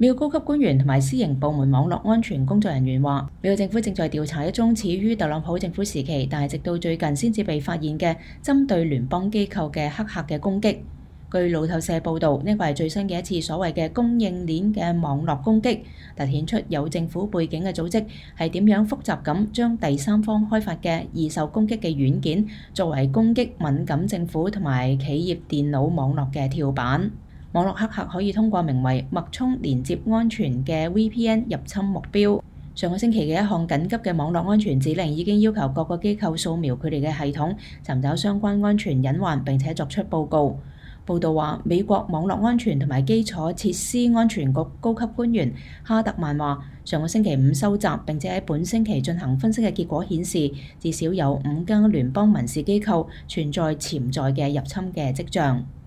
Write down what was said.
美國高級官員同埋私營部門網絡安全工作人員話，美國政府正在調查一宗始於特朗普政府時期，但係直到最近先至被發現嘅針對聯邦機構嘅黑客嘅攻擊。據路透社報導，呢個係最新嘅一次所謂嘅供應鏈嘅網絡攻擊，凸顯出有政府背景嘅組織係點樣複雜咁將第三方開發嘅易受攻擊嘅軟件作為攻擊敏感政府同埋企業電腦網絡嘅跳板。網絡黑客可以通過名為脈衝連接安全嘅 VPN 入侵目標。上個星期嘅一項緊急嘅網絡安全指令已經要求各個機構掃描佢哋嘅系統，尋找相關安全隱患並且作出報告。報道話，美國網絡安全同埋基礎設施安全局高級官員哈特曼話，上個星期五收集並且喺本星期進行分析嘅結果顯示，至少有5間聯邦民事機構存在潛在嘅入侵嘅跡象。